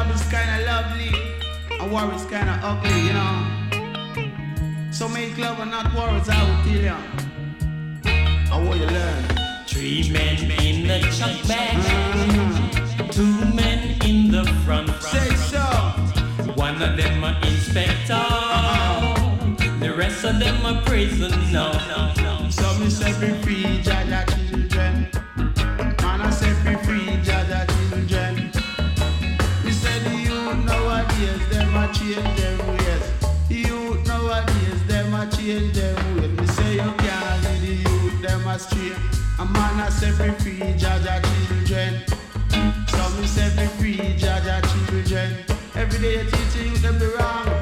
love is kinda lovely, and war is kinda ugly, you know. So make love and not war, as I will tell you. I want you learn. 3 men in the chuck bag, 2 men in the front. Say so. One of them a inspector, the rest of them a prisoner. So me say free Jaja children. Man I say free Jaja children. We say the youth nowadays them a change them ways. The youth nowadays them a change them ways. Me say you can't lead the youth them astray. A man I say free Jaja children. So me say free Jaja children. Every day you teach the youth them be wrong.